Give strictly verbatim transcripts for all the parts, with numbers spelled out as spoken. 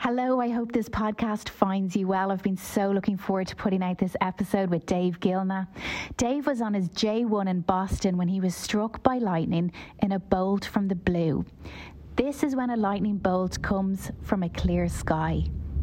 Hello, I hope this podcast finds you well. I've been so looking forward to putting out this episode with Dave Gilna. Dave was on his J one in Boston when he was struck by lightning in a bolt from the blue. This is when a lightning bolt comes from a clear sky.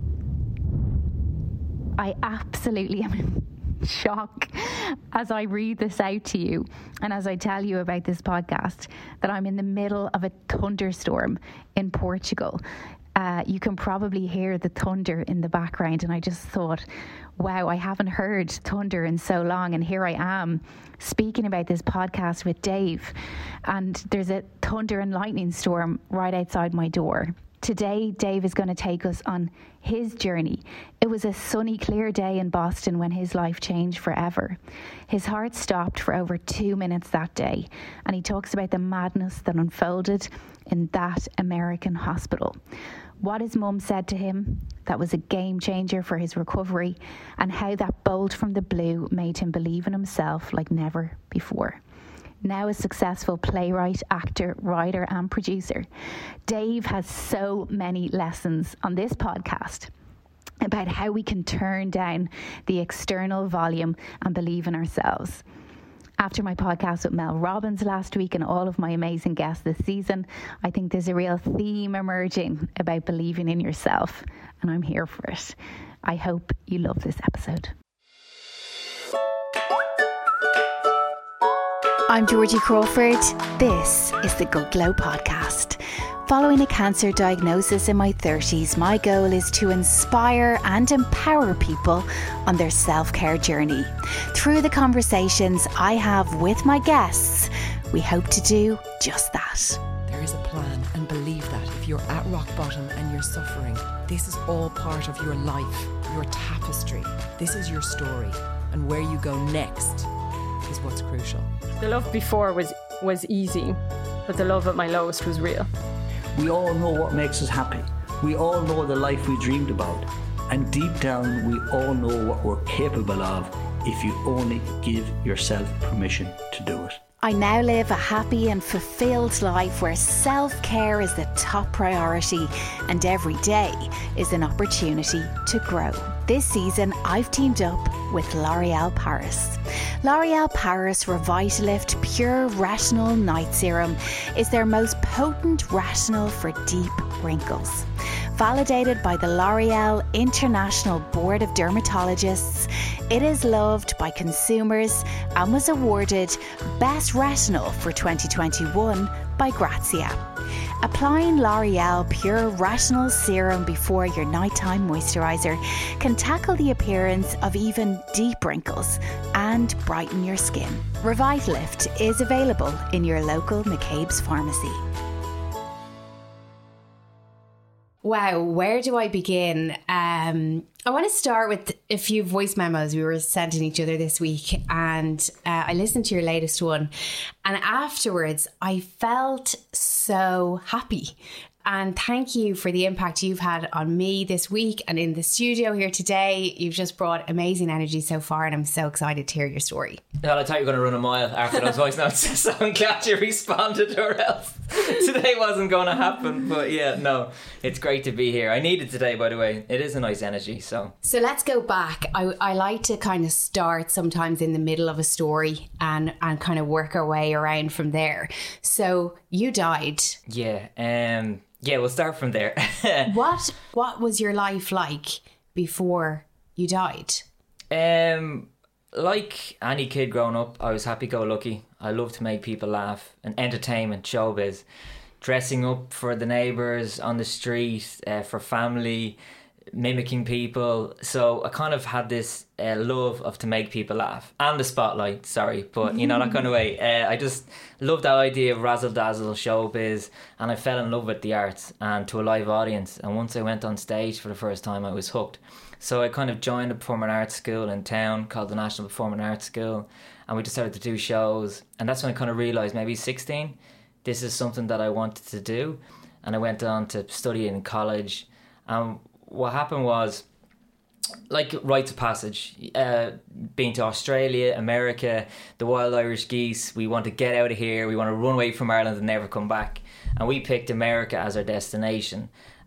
I absolutely am in shock as I read this out to you and as I tell you about this podcast that I'm in the middle of a thunderstorm in Portugal. Uh, you can probably hear the thunder in the background, and I just thought, wow, I haven't heard thunder in so long, and here I am speaking about this podcast with Dave, and there's a thunder and lightning storm right outside my door. Today, Dave is going to take us on his journey. It was a sunny, clear day in Boston when his life changed forever. His heart stopped for over two minutes that day, and he talks about the madness that unfolded in that American hospital. What his mum said to him that was a game changer for his recovery, and how that bolt from the blue made him believe in himself like never before. Now a successful playwright, actor, writer and producer, Dave has so many lessons on this podcast about how we can turn down the external volume and believe in ourselves. After my podcast with Mel Robbins last week and all of my amazing guests this season, I think there's a real theme emerging about believing in yourself, and I'm here for it. I hope you love this episode. I'm Georgie Crawford. This is the Good Glow Podcast. Following a cancer diagnosis in my thirties, my goal is to inspire and empower people on their self-care journey. Through the conversations I have with my guests, we hope to do just that. There is a plan, and believe that if you're at rock bottom and you're suffering, this is all part of your life, your tapestry. This is your story, and where you go next is what's crucial. The love before was, was easy, but the love at my lowest was real. We all know what makes us happy. We all know the life we dreamed about. And deep down, we all know what we're capable of if you only give yourself permission to do it. I now live a happy and fulfilled life where self-care is the top priority and every day is an opportunity to grow. This season, I've teamed up with L'Oréal Paris. L'Oréal Paris Revitalift Pure Retinol Night Serum is their most potent retinol for deep wrinkles. Validated by the L'Oréal International Board of Dermatologists, it is loved by consumers and was awarded Best Retinol for twenty twenty-one by Grazia. Applying L'Oréal Pure Retinol Serum before your nighttime moisturiser can tackle the appearance of even deep wrinkles and brighten your skin. Revitalift is available in your local McCabe's pharmacy. Wow, where do I begin? Um, I want to start with a few voice memos we were sending each other this week, and uh, I listened to your latest one, and afterwards I felt so happy. And thank you for the impact you've had on me this week and in the studio here today. You've just brought amazing energy so far, and I'm so excited to hear your story. Well, I thought you were going to run a mile after those voice notes, so I'm glad you responded, or else today wasn't going to happen. But yeah, no, it's great to be here. I need it today, by the way. It is a nice energy. So so let's go back. I, I like to kind of start sometimes in the middle of a story and, and kind of work our way around from there. So you died. Yeah, um... Yeah, we'll start from there. What what was your life like before you died? Um, like any kid growing up, I was happy-go-lucky. I loved to make people laugh. And entertainment, showbiz. Dressing up for the neighbours on the street, uh, for family, mimicking people. So I kind of had this uh, love of to make people laugh. And the spotlight, sorry. But, you know, that kind of way. Uh, I just loved that idea of razzle-dazzle, showbiz. And I fell in love with the arts and to a live audience. And once I went on stage for the first time, I was hooked. So I kind of joined a performing arts school in town called the National Performing Arts School. And we just started to do shows. And that's when I kind of realised, maybe sixteen, this is something that I wanted to do. And I went on to study in college. And what happened was, like rites of passage, uh, being to Australia, America, the Wild Irish Geese, we want to get out of here, we want to run away from Ireland and never come back. And we picked America as our destination.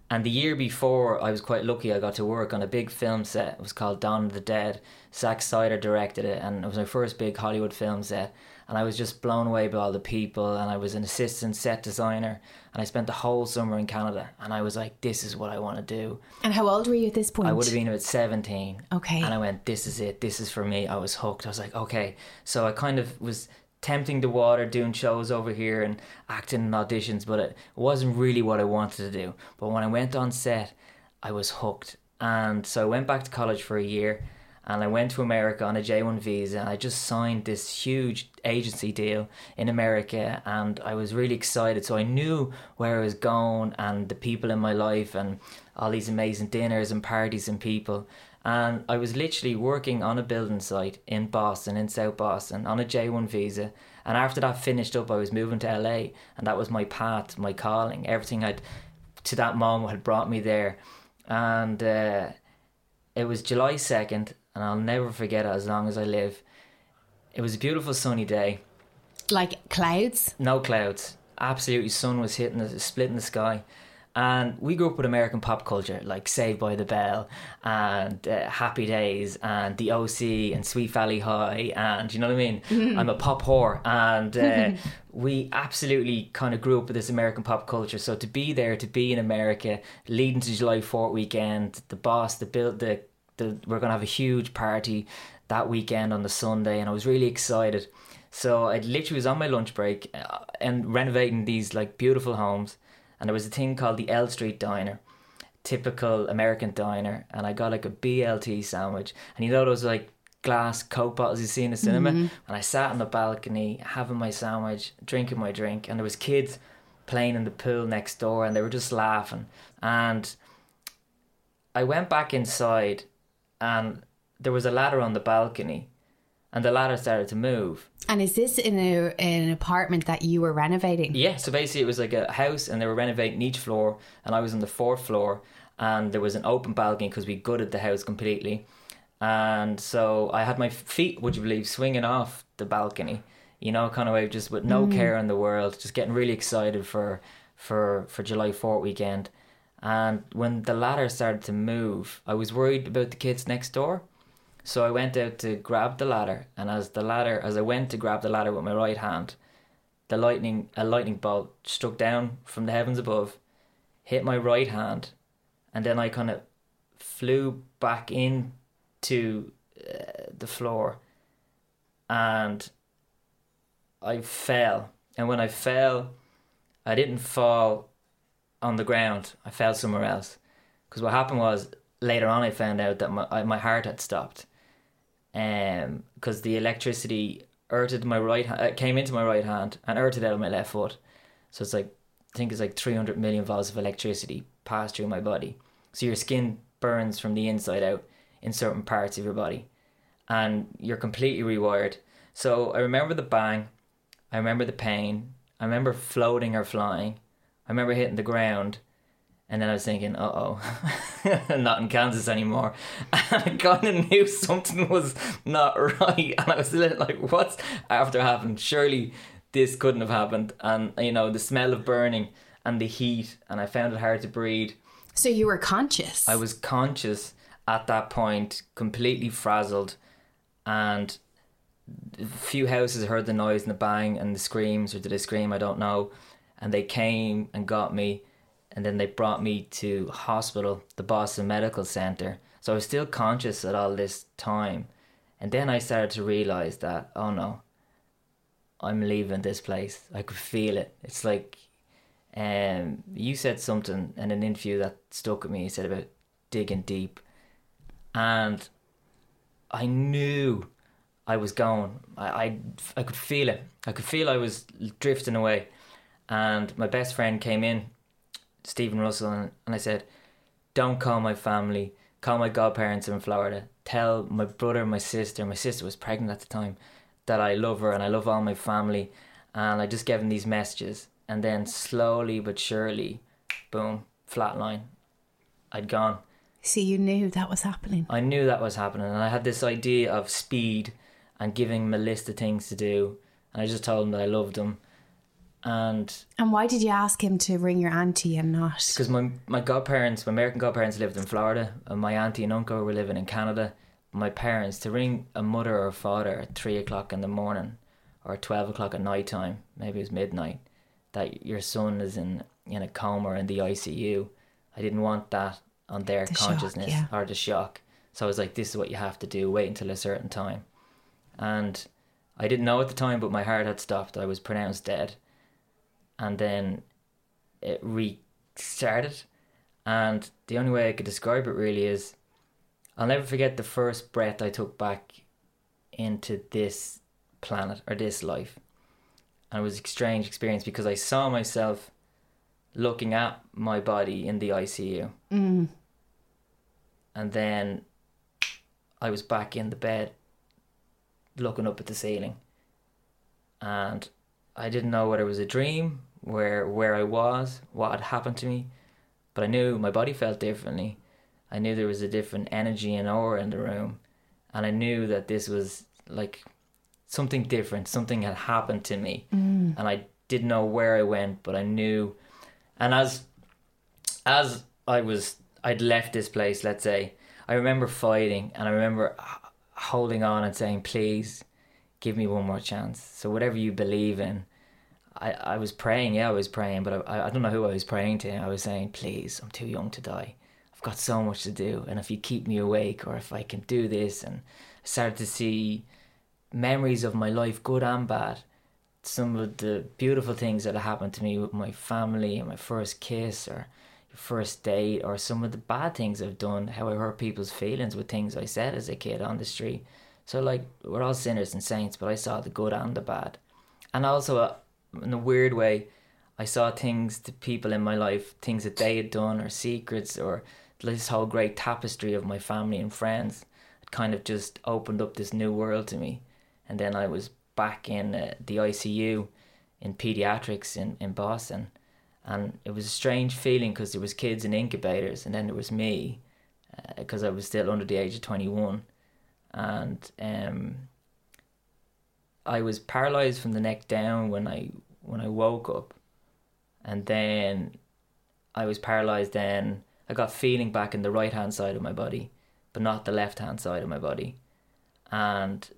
And the year before, I was quite lucky. I got to work on a big film set. It was called Dawn of the Dead. Zack Snyder directed it, and it was my first big Hollywood film set. And I was just blown away by all the people, and I was an assistant set designer, and I spent the whole summer in Canada, and I was like, this is what I want to do. And how old were you at this point? I would have been about seventeen. Okay. And I went, this is it, this is for me. I was hooked. I was like, okay. So I kind of was tempting the water, doing shows over here and acting in auditions, but it wasn't really what I wanted to do. But when I went on set, I was hooked. And so I went back to college for a year, and I went to America on a J one visa, and I just signed this huge agency deal in America, and I was really excited. So I knew where I was going and the people in my life and all these amazing dinners and parties and people. And I was literally working on a building site in Boston, in South Boston, on a J one visa. And after that finished up, I was moving to L A, and that was my path, my calling. Everything I'd, to that moment, had brought me there. And uh, it was July second, and I'll never forget it as long as I live. It was a beautiful sunny day. Like clouds? No clouds. Absolutely, sun was hitting, the, splitting the sky. And we grew up with American pop culture, like Saved by the Bell and uh, Happy Days and The O C and Sweet Valley High, and you know what I mean? Mm-hmm. I'm a pop whore, and uh, we absolutely kind of grew up with this American pop culture. So to be there, to be in America, leading to July fourth weekend, the boss, the build, the, the we're going to have a huge party that weekend on the Sunday, and I was really excited. So I literally was on my lunch break uh, and renovating these like beautiful homes. And there was a thing called the L Street Diner, typical American diner. And I got like a B L T sandwich. And you know those like glass Coke bottles you see in the cinema? Mm-hmm. And I sat on the balcony having my sandwich, drinking my drink. And there was kids playing in the pool next door, and they were just laughing. And I went back inside, and there was a ladder on the balcony, and the ladder started to move. And is this in, a, in an apartment that you were renovating? Yeah, so basically it was like a house, and they were renovating each floor, and I was on the fourth floor, and there was an open balcony because we gutted the house completely. And so I had my feet, would you believe, swinging off the balcony, you know, kind of way, just with no mm. care in the world, just getting really excited for, for, for July fourth weekend. And when the ladder started to move, I was worried about the kids next door. So I went out to grab the ladder, and as the ladder, as I went to grab the ladder with my right hand, the lightning, a lightning bolt struck down from the heavens above, hit my right hand, and then I kind of flew back into uh, the floor, and I fell. And when I fell, I didn't fall on the ground. I fell somewhere else, because what happened was later on I found out that my my heart had stopped. Um, because the electricity earthed my right hand, uh, came into my right hand and earthed out of my left foot. So it's like, I think it's like three hundred million volts of electricity passed through my body. So your skin burns from the inside out in certain parts of your body, and you're completely rewired. So I remember the bang, I remember the pain, I remember floating or flying, I remember hitting the ground. And then I was thinking, uh-oh, I'm not in Kansas anymore. And I kind of knew something was not right. And I was a little like, what's after happened? Surely this couldn't have happened. And, you know, the smell of burning and the heat. And I found it hard to breathe. So you were conscious? I was conscious at that point, completely frazzled. And a few houses heard the noise and the bang and the screams. Or did they scream? I don't know. And they came and got me. And then they brought me to hospital, the Boston Medical Center. So I was still conscious at all this time. And then I started to realise that, oh no, I'm leaving this place. I could feel it. It's like, um, you said something in an interview that stuck with me. You said about digging deep. And I knew I was going. I, I, I could feel it. I could feel I was drifting away. And my best friend came in, Stephen Russell, and, and I said, don't call my family, call my godparents in Florida, tell my brother, my sister, my sister was pregnant at the time, that I love her and I love all my family. And I just gave them these messages, and then slowly but surely, boom, flatline, I'd gone. So you knew that was happening? I knew that was happening, and I had this idea of speed and giving them a list of things to do, and I just told them that I loved them. And And why did you ask him to ring your auntie and not? because my, my godparents, my American godparents lived in Florida, and my auntie and uncle were living in Canada. My parents, to ring a mother or father at three o'clock in the morning or twelve o'clock at night time, maybe it was midnight, that your son is in, in a coma or in the I C U. I didn't want that on their The shock, consciousness yeah. or the shock. So I was like, this is what you have to do, wait until a certain time. And I didn't know at the time, but my heart had stopped. I was pronounced dead. And then it restarted. And the only way I could describe it really is, I'll never forget the first breath I took back into this planet or this life. And it was a strange experience because I saw myself looking at my body in the I C U. Mm. And then I was back in the bed looking up at the ceiling. And I didn't know whether it was a dream, where where I was, what had happened to me. But I knew my body felt differently. I knew there was a different energy and aura in the room. And I knew that this was like something different. Something had happened to me. Mm. And I didn't know where I went, but I knew. And as as I was, I'd left this place, let's say, I remember fighting, and I remember h- holding on and saying, please, give me one more chance. So whatever you believe in, I, I was praying, yeah, I was praying, but I, I don't know who I was praying to. I was saying, please, I'm too young to die. I've got so much to do, and if you keep me awake, or if I can do this. And I started to see memories of my life, good and bad. Some of the beautiful things that happened to me with my family, and my first kiss, or your first date, or some of the bad things I've done, how I hurt people's feelings with things I said as a kid on the street. So like, we're all sinners and saints, but I saw the good and the bad. And also, uh, in a weird way, I saw things to people in my life, things that they had done, or secrets, or this whole great tapestry of my family and friends. It kind of just opened up this new world to me. And then I was back in uh, the I C U in pediatrics in, in Boston. And it was a strange feeling because there was kids in incubators, and then there was me, because uh, I was still under the age of twenty-one. And um, I was paralysed from the neck down when I when I woke up. And then I was paralysed then. I got feeling back in the right-hand side of my body, but not the left-hand side of my body. And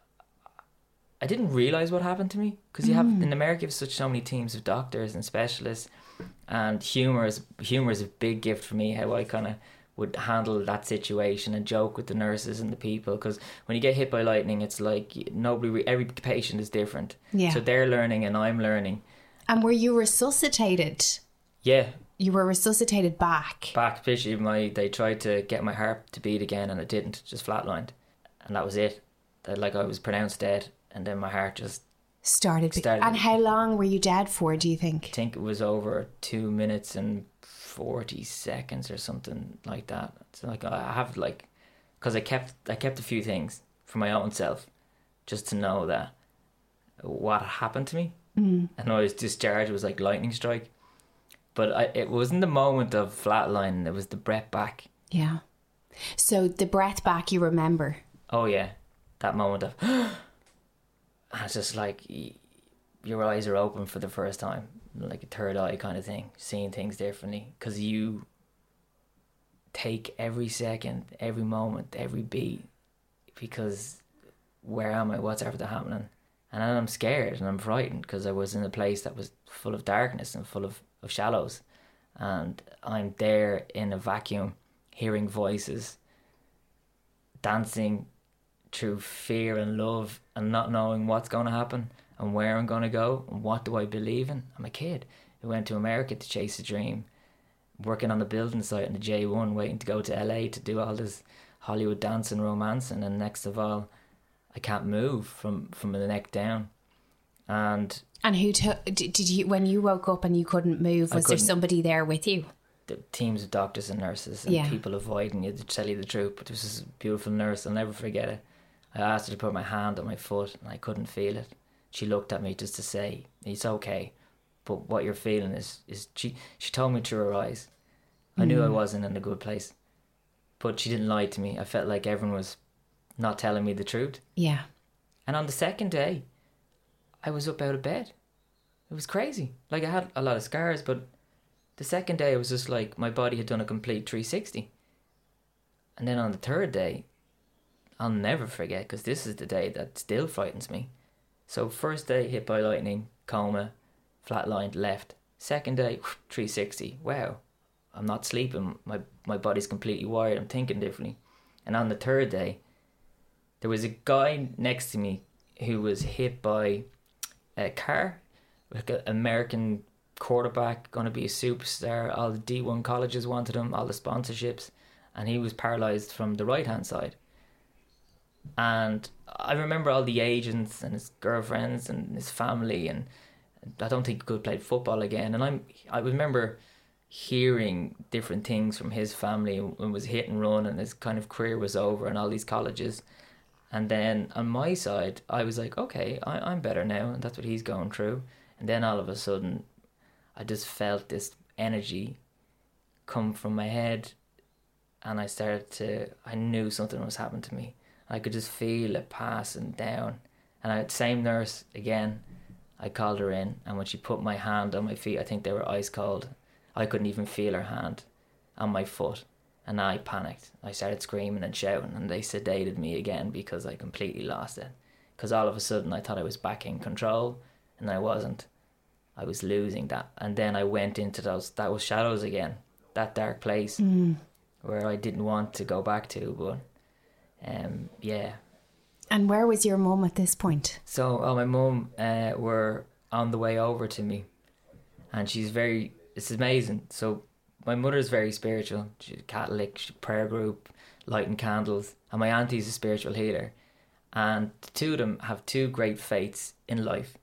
I didn't realise what happened to me, because you have, in America, you have such so many teams of doctors and specialists, and humour is, humour is a big gift for me, how I kind of would handle that situation and joke with the nurses and the people, because when you get hit by lightning, it's like nobody, every patient is different. Yeah. So they're learning and I'm learning. And were you resuscitated? Yeah. You were resuscitated back. Back, especially my, they tried to get my heart to beat again, and it didn't, just flatlined. And that was it. That, like, I was pronounced dead, and then my heart just Started. Be- started. and how long were you dead for, do you think? I think it was over two minutes and forty seconds or something like that. So like I have like, because I kept I kept a few things for my own self, just to know that what happened to me. Mm. And I was discharged. It was like lightning strike, but I, it wasn't the moment of flatlining. It was the breath back. Yeah. So the breath back, you remember? Oh yeah, that moment of. And it's just like your eyes are open for the first time, like a third eye kind of thing, seeing things differently, because you take every second, every moment, every beat, because where am I, what's after happening? And then I'm scared and I'm frightened, because I was in a place that was full of darkness and full of, of shallows, and I'm there in a vacuum, hearing voices, dancing through fear and love, and not knowing what's going to happen and where I'm going to go and what do I believe in. I'm a kid who went to America to chase a dream, working on the building site in the J one, waiting to go to L A to do all this Hollywood dance and romance, and then next of all, I can't move from, from the neck down. And and who took? Did you, when you woke up and you couldn't move, was there somebody there with you? The teams of doctors and nurses and yeah. people avoiding you to tell you the truth. But there was this beautiful nurse, I'll never forget it. I asked her to put my hand on my foot and I couldn't feel it. She looked at me just to say, it's okay, but what you're feeling is, is she, she told me through her eyes. I mm. knew I wasn't in a good place, but she didn't lie to me. I felt like everyone was not telling me the truth. Yeah. And on the second day, I was up out of bed. It was crazy. Like, I had a lot of scars, but the second day it was just like my body had done a complete three sixty. And then on the third day, I'll never forget, because this is the day that still frightens me. So first day, hit by lightning, coma, flatlined, left. Second day, three sixty. Wow, I'm not sleeping. My my body's completely wired. I'm thinking differently. And on the third day, there was a guy next to me who was hit by a car, like an American quarterback, going to be a superstar. All the D one colleges wanted him, all the sponsorships, and he was paralysed from the right-hand side. And I remember all the agents and his girlfriends and his family, and I don't think he could play football again. And I'm, I remember hearing different things from his family, and was hit and run, and his kind of career was over, and all these colleges. And then on my side, I was like, okay, I, I'm better now, and that's what he's going through. And then all of a sudden, I just felt this energy come from my head, and I started to, I knew something was happening to me. I could just feel it passing down. And I had the same nurse again. I called her in, and when she put my hand on my feet, I think they were ice cold. I couldn't even feel her hand on my foot. And I panicked. I started screaming and shouting, and they sedated me again because I completely lost it. Because all of a sudden I thought I was back in control, and I wasn't. I was losing that. And then I went into those, that was shadows again. That dark place mm. where I didn't want to go back to, but um, yeah. And where was your mum at this point? So, oh, my mum uh, were on the way over to me, and she's very, it's amazing. So my mother's very spiritual. She's Catholic, she's prayer group, lighting candles, and my auntie's a spiritual healer. And the two of them have two great faiths in life.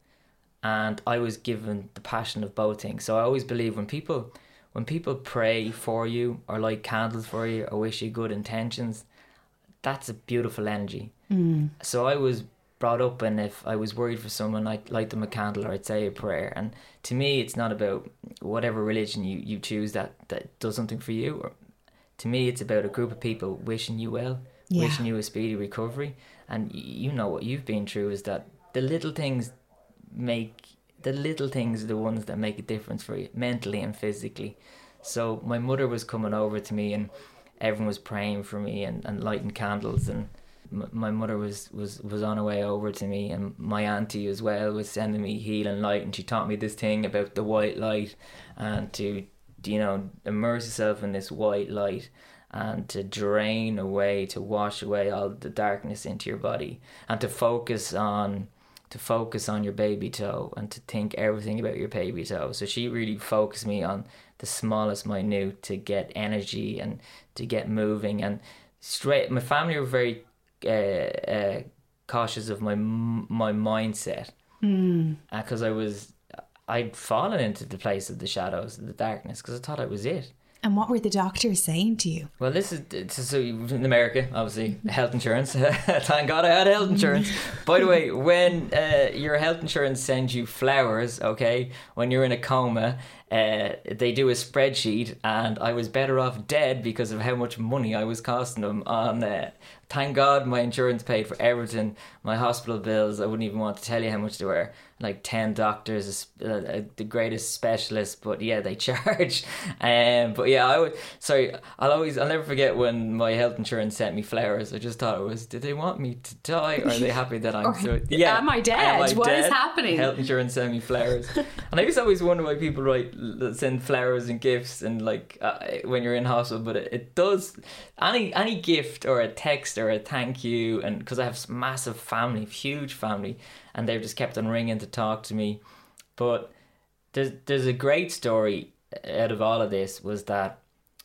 And I was given the passion of both things. So I always believe when people when people pray for you, or light candles for you, or wish you good intentions, that's a beautiful energy. Mm. So I was brought up, and if I was worried for someone, I'd light them a candle, or I'd say a prayer. And to me, it's not about whatever religion you, you choose that, that does something for you. Or, to me, it's about a group of people wishing you well, yeah. wishing you a speedy recovery. And you know what you've been through is that the little things make, the little things are the ones that make a difference for you, mentally and physically. So my mother was coming over to me, and everyone was praying for me and, and lighting candles, and m- my mother was, was, was on her way over to me, and my auntie as well was sending me healing light, and she taught me this thing about the white light, and to, you know, immerse yourself in this white light, and to drain away, to wash away all the darkness into your body, and to focus on to focus on your baby toe, and to think everything about your baby toe. So she really focused me on the smallest minute to get energy and to get moving. And straight, my family were very uh, uh, cautious of my my mindset, mm. uh, because I was I'd fallen into the place of the shadows, the darkness, because I thought I was it. And what were the doctors saying to you? Well, this is, so in America, obviously, health insurance. Thank God I had health insurance. By the way, when uh, your health insurance sends you flowers, okay, when you're in a coma, uh, they do a spreadsheet, and I was better off dead because of how much money I was costing them on. Uh, thank God my insurance paid for everything. My hospital bills, I wouldn't even want to tell you how much they were. Like ten doctors, uh, uh, the greatest specialists, but yeah, they charge. Um, but yeah, I would. Sorry, I'll always, I'll never forget when my health insurance sent me flowers. I just thought it was, did they want me to die, or are they happy that I'm? or, so, yeah, am I dead? Am I what dead? Is happening? Health insurance sent me flowers, and I used to always wonder why people write send flowers and gifts and like uh, when you're in hospital. But it, it does any any gift or a text or a thank you, and because I have massive family, huge family. And they've just kept on ringing to talk to me. But there's there's a great story out of all of this, was that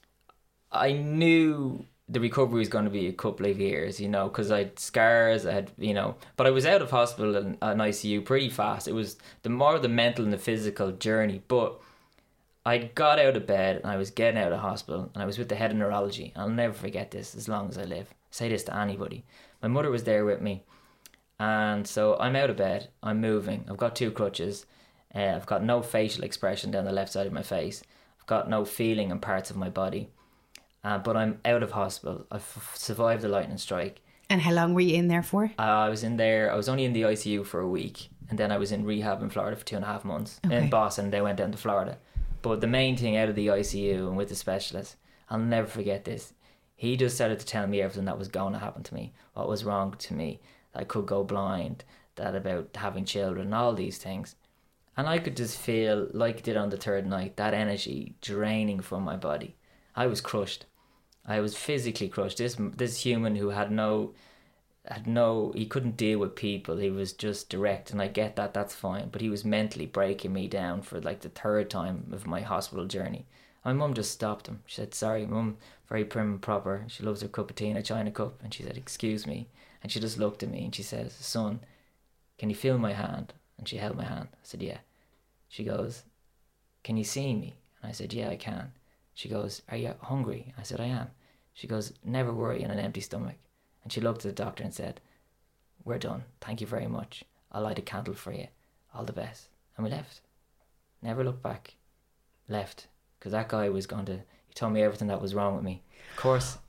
I knew the recovery was going to be a couple of years, you know, because I had scars, I had, you know, but I was out of hospital and, and I C U pretty fast. It was the more the mental and the physical journey. But I got out of bed and I was getting out of hospital, and I was with the head of neurology. I'll never forget this as long as I live. I say this to anybody. My mother was there with me. And so I'm out of bed, I'm moving, I've got two crutches, uh, I've got no facial expression down the left side of my face, I've got no feeling in parts of my body, uh, but I'm out of hospital. I've f- survived the lightning strike. And how long were you in there for? Uh, I was in there, I was only in the I C U for a week, and then I was in rehab in Florida for two and a half months Okay. in Boston. And they went down to Florida. But the main thing out of the I C U and with the specialist, I'll never forget this. He just started to tell me everything that was going to happen to me, what was wrong to me, that I could go blind, that about having children, all these things. And I could just feel, like I did on the third night, that energy draining from my body. I was crushed. I was physically crushed. This this human who had no, had no, he couldn't deal with people. He was just direct, and I get that, that's fine. But he was mentally breaking me down for like the third time of my hospital journey. My mum just stopped him. She said, sorry, Mum, very prim and proper. She loves her cup of tea in a china cup. And she said, excuse me. And she just looked at me and she says, son, can you feel my hand? And she held my hand. I said, yeah. She goes, can you see me? And I said, yeah, I can. She goes, are you hungry? I said, I am. She goes, never worry on an empty stomach. And she looked at the doctor and said, we're done. Thank you very much. I'll light a candle for you. All the best. And we left. Never looked back. Left. Because that guy was going to, he told me everything that was wrong with me. Of course.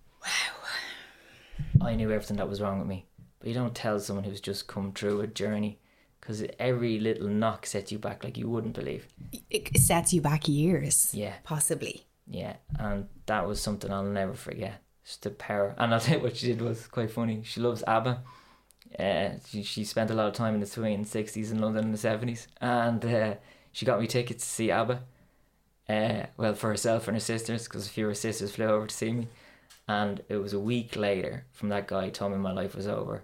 Wow. I knew everything that was wrong with me. But you don't tell someone who's just come through a journey, because every little knock sets you back like you wouldn't believe. It sets you back years. Yeah. Possibly. Yeah. And that was something I'll never forget. Just the power. And I'll tell you what she did was quite funny. She loves ABBA. Uh, she, she spent a lot of time in the swinging sixties in London in the seventies. And uh, she got me tickets to see ABBA. Uh, well, for herself and her sisters, because a few of her sisters flew over to see me. And it was a week later from that guy told me my life was over.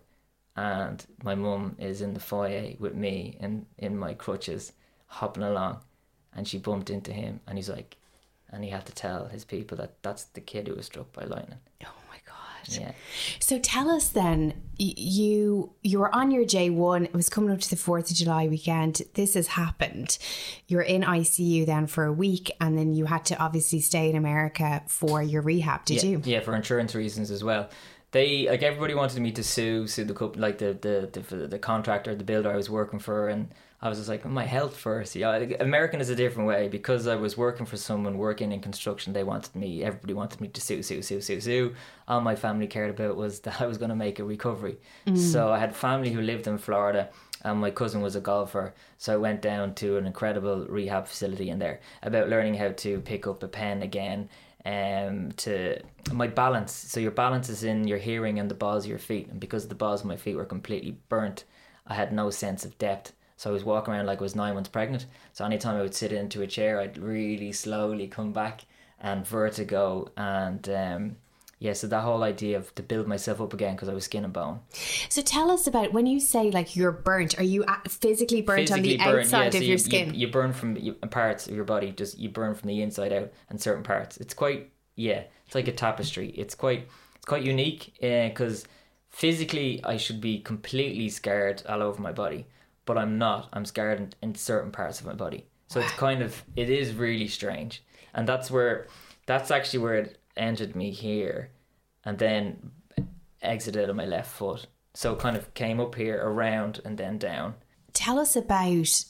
And my mum is in the foyer with me in, in my crutches, hopping along. And she bumped into him, and he's like, and he had to tell his people that that's the kid who was struck by lightning. Oh my God. Yeah. So tell us then, y- you you were on your J one, it was coming up to the fourth of July weekend, this has happened. You're in I C U then for a week, and then you had to obviously stay in America for your rehab, did yeah, you? Yeah, for insurance reasons as well. They, like, everybody wanted me to sue, sue the company, like the, the, the, the contractor, the builder I was working for, and I was just like, my health first. Yeah, American is a different way, because I was working for someone working in construction. They wanted me, everybody wanted me to sue, sue, sue, sue, sue. All my family cared about was that I was going to make a recovery. Mm. So I had family who lived in Florida, and my cousin was a golfer. So I went down to an incredible rehab facility in there about learning how to pick up a pen again. Um, to my balance. So your balance is in your hearing and the balls of your feet. And because the balls of my feet were completely burnt, I had no sense of depth. So I was walking around like I was nine months pregnant. So anytime I would sit into a chair, I'd really slowly come back, and vertigo. And um, yeah, so that whole idea of to build myself up again, because I was skin and bone. So tell us about, when you say like you're burnt, are you physically burnt physically on the burn, outside yeah, of so your you, skin? You, you burn from you, parts of your body, just you burn from the inside out, and certain parts. It's quite, yeah, it's like a tapestry. It's quite, it's quite unique, because uh, physically I should be completely scarred all over my body, but I'm not. I'm scarred in, in certain parts of my body. So it's kind of, it is really strange. And that's where, that's actually where it entered me here, and then exited on my left foot. So it kind of came up here, around, and then down. Tell us about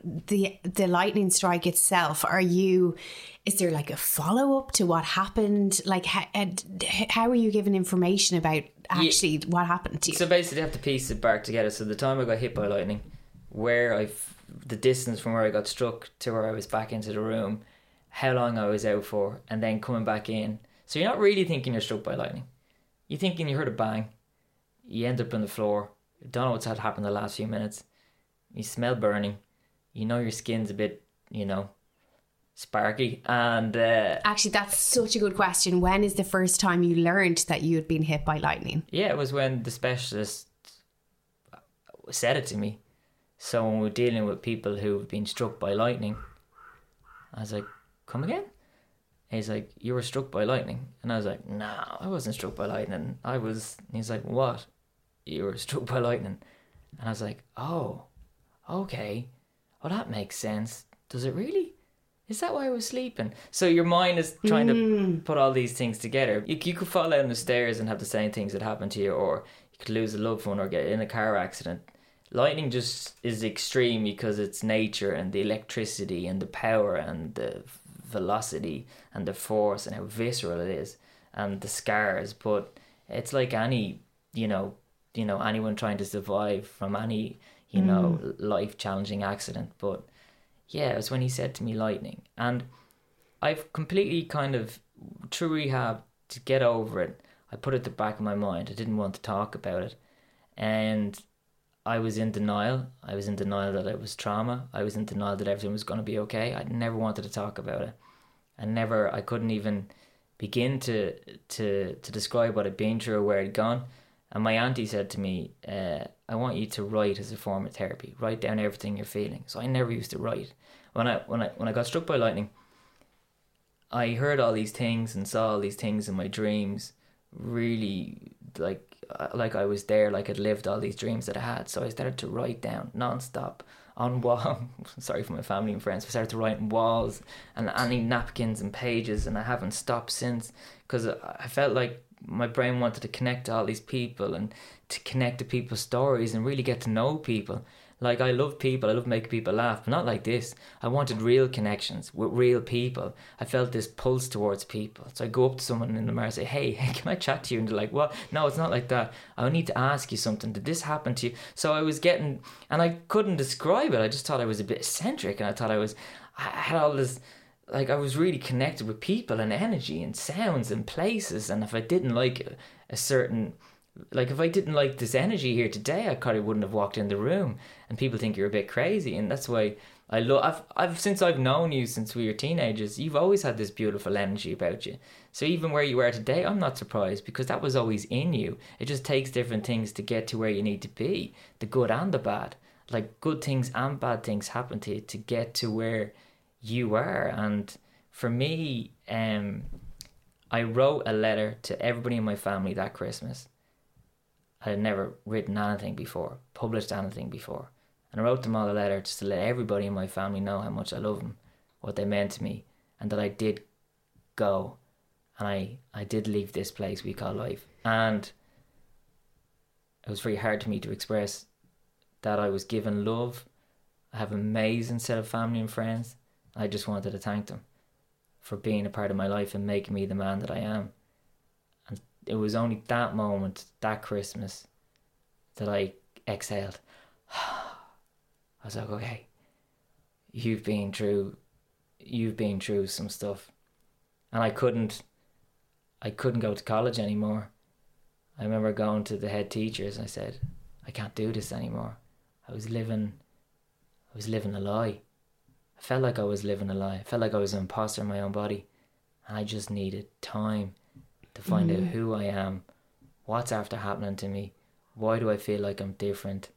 the the lightning strike itself. Are you, is there like a follow up to what happened? Like how, how are you given information about actually yeah. what happened to you? So basically, I have to piece it back together. So the time I got hit by lightning, where I, the distance from where I got struck to where I was back into the room, how long I was out for, and then coming back in. So you're not really thinking you're struck by lightning. You're thinking you heard a bang. You end up on the floor. You don't know what's had happened the last few minutes. You smell burning. You know your skin's a bit, you know, sparky. And uh, actually, that's such a good question. When is the first time you learned that you had been hit by lightning? Yeah, it was when the specialist said it to me. So when we're dealing with people who've been struck by lightning, I was like, come again? He's like, you were struck by lightning. And I was like, no, I wasn't struck by lightning. I was, he's like, what? You were struck by lightning. And I was like, oh, okay. Well, that makes sense. Does it really? Is that why I was sleeping? So your mind is trying mm. to put all these things together. You, you could fall down the stairs and have the same things that happen to you, or you could lose a loved one or get in a car accident. Lightning just is extreme because it's nature, and the electricity and the power and the velocity and the force and how visceral it is, and the scars. But it's like any, you know, you know, anyone trying to survive from any, you know, mm. life-challenging accident. But yeah, it was when he said to me lightning. And I've completely kind of, through rehab, to get over it, I put it at the back of my mind. I didn't want to talk about it. And I was in denial. I was in denial that it was trauma. I was in denial that everything was going to be okay. I never wanted to talk about it. I never, I couldn't even begin to to to describe what I'd been through or where I'd gone. And my auntie said to me, uh, I want you to write as a form of therapy. Write down everything you're feeling. So I never used to write. When I when I when I got struck by lightning, I heard all these things and saw all these things in my dreams, really like like I was there, like I'd lived all these dreams that I had. So I started to write down non-stop on wall. Sorry for my family and friends. I started to write on walls and any napkins and pages, and I haven't stopped since, because I felt like my brain wanted to connect to all these people and to connect to people's stories and really get to know people. Like, I love people, I love making people laugh, but not like this. I wanted real connections with real people. I felt this pulse towards people. So I go up to someone in the mirror and say, hey, hey, can I chat to you? And they're like, what? No, it's not like that. I need to ask you something. Did this happen to you? So I was getting, and I couldn't describe it. I just thought I was a bit eccentric, and I thought I was, I had all this, like, I was really connected with people and energy and sounds and places. And if I didn't like a, a certain... Like, if I didn't like this energy here today, I probably wouldn't have walked in the room. And people think you're a bit crazy, and that's why I love. I've, I've since I've known you since we were teenagers, you've always had this beautiful energy about you. So even where you are today, I'm not surprised, because that was always in you. It just takes different things to get to where you need to be, the good and the bad. Like, good things and bad things happen to you to get to where you are. And for me, um, I wrote a letter to everybody in my family that Christmas. I had never written anything before, published anything before. And I wrote them all a letter just to let everybody in my family know how much I love them, what they meant to me, and that I did go. And I, I did leave this place we call life. And it was very hard to me to express that I was given love. I have an amazing set of family and friends. I just wanted to thank them for being a part of my life and making me the man that I am. It was only that moment, that Christmas, that I exhaled. I was like, okay, you've been through, you've been through some stuff. And I couldn't, I couldn't go to college anymore. I remember going to the head teachers and I said, I can't do this anymore. I was living, I was living a lie. I felt like I was living a lie. I felt like I was an imposter in my own body. And I just needed time to find mm. out who I am, what's after happening to me, why do I feel like I'm different.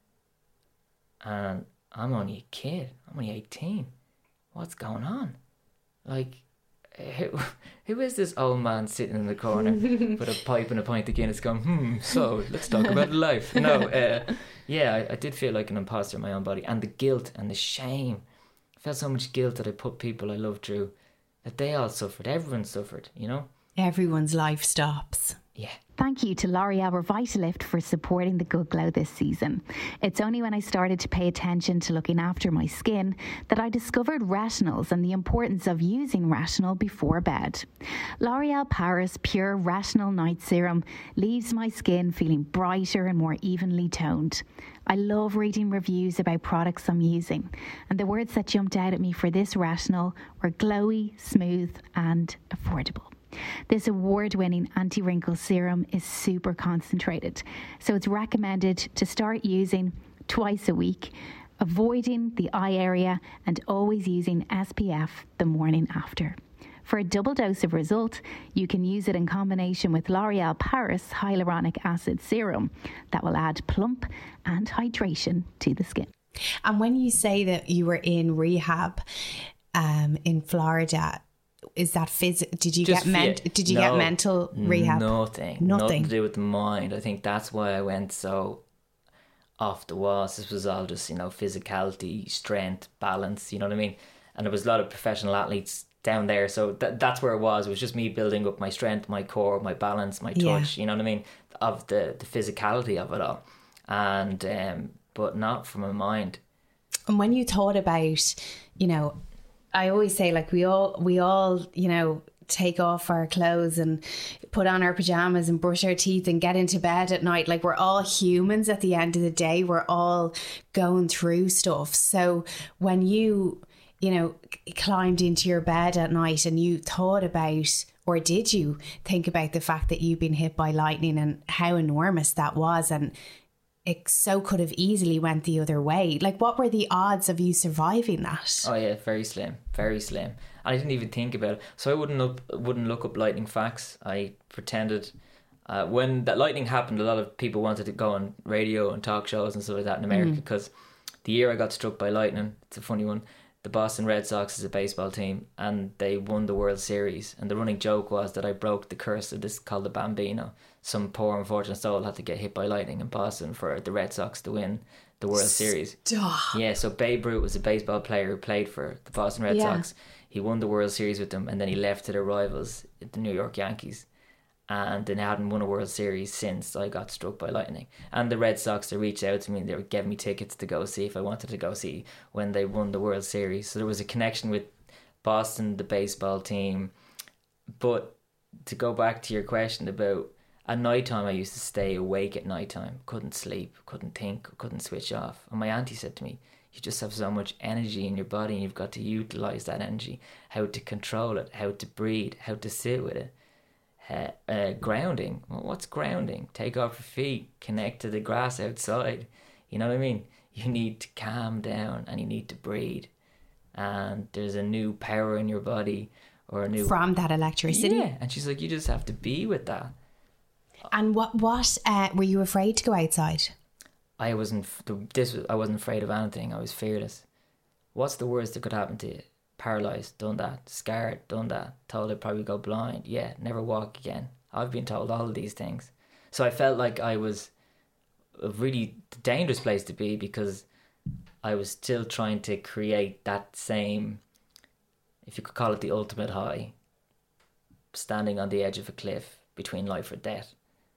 And I'm only a kid, I'm only eighteen. What's going on? Like, who, who is this old man sitting in the corner with a pipe and a pint of Guinness going, hmm, so let's talk about life. No, uh, yeah, I, I did feel like an imposter in my own body. And the guilt and the shame. I felt so much guilt that I put people I loved through, that they all suffered, everyone suffered, you know? Everyone's life stops. Yeah. Thank you to L'Oreal Revitalift for supporting the Good Glow this season. It's only when I started to pay attention to looking after my skin that I discovered retinols and the importance of using retinol before bed. L'Oreal Paris Pure Retinol Night Serum leaves my skin feeling brighter and more evenly toned. I love reading reviews about products I'm using, and the words that jumped out at me for this retinol were glowy, smooth and affordable. This award-winning anti-wrinkle serum is super concentrated, so it's recommended to start using twice a week, avoiding the eye area and always using S P F the morning after. For a double dose of result, you can use it in combination with L'Oreal Paris Hyaluronic Acid Serum that will add plump and hydration to the skin. And when you say that you were in rehab um, in Florida, is that phys- did you Just get ment- fe- did you no, get mental rehab? Nothing. Nothing. Nothing to do with the mind. I think that's why I went so off the walls. This was all just, you know, physicality, strength, balance, you know what I mean? And there was a lot of professional athletes down there, so th- that's where it was. It was just me building up my strength, my core, my balance, my touch, yeah. You know what I mean? Of the, the physicality of it all. And um, but not from my mind. And when you thought about, you know, I always say, like, we all, we all, you know, take off our clothes and put on our pajamas and brush our teeth and get into bed at night. Like, we're all humans at the end of the day. We're all going through stuff. So when you, you know, climbed into your bed at night and you thought about, or did you think about the fact that you've been hit by lightning and how enormous that was, and it so could have easily went the other way? Like, what were the odds of you surviving that? Oh yeah, very slim, very slim. And I didn't even think about it. So I wouldn't up, wouldn't look up lightning facts. I pretended uh, when that lightning happened, a lot of people wanted to go on radio and talk shows and stuff like that in America, mm. because the year I got struck by lightning, it's a funny one. The Boston Red Sox is a baseball team and they won the World Series. And the running joke was that I broke the curse of this called the Bambino. Some poor unfortunate soul had to get hit by lightning in Boston for the Red Sox to win the World Series. Stop. Yeah, so Babe Ruth was a baseball player who played for the Boston Red Yeah. Sox. He won the World Series with them and then he left to their rivals, the New York Yankees. And they hadn't won a World Series since I got struck by lightning. And the Red Sox, they reached out to me and they were giving me tickets to go see if I wanted to go see when they won the World Series. So there was a connection with Boston, the baseball team. But to go back to your question about at night time, I used to stay awake at night time. Couldn't sleep, couldn't think, couldn't switch off. And my auntie said to me, you just have so much energy in your body and you've got to utilise that energy. How to control it, how to breathe, how to sit with it. Uh, uh, grounding. Well, what's grounding? Take off your feet, connect to the grass outside. You know what I mean? You need to calm down and you need to breathe. And there's a new power in your body or a new... From that electricity? Yeah. And she's like, you just have to be with that. And what, what uh, were you afraid to go outside? I wasn't, this was, I wasn't afraid of anything. I was fearless. What's the worst that could happen to you? Paralysed, done that. Scared, done that. Told I'd probably go blind. Yeah, never walk again. I've been told all of these things. So I felt like I was a really dangerous place to be because I was still trying to create that same, if you could call it the ultimate high, standing on the edge of a cliff between life or death.